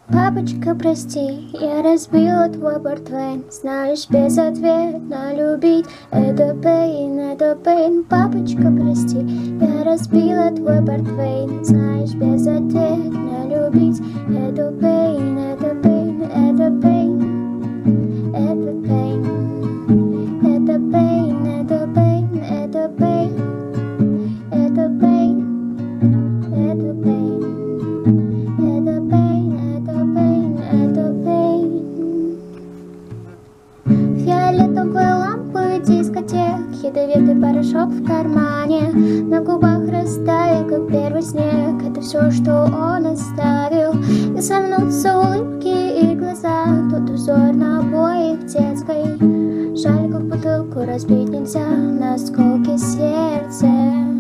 Папочка, прости, я разбила твой портвейн. Знаешь, безответно любить это пейн. Папочка, прости, я разбила твой портвейн. Знаешь, безответно любить это пейн, это пейн, это пейн, это пейн, это пейн, это пейн, это пейн, это пейн, это пейн. Фиолетовые лампы дискотек, ядовитый порошок в кармане, на губах растает, как первый снег. Это все, что он оставил. И сомнутся улыбки и глаза, тот узор на обоих детской. Жаль, как бутылку разбить нельзя на осколки сердца.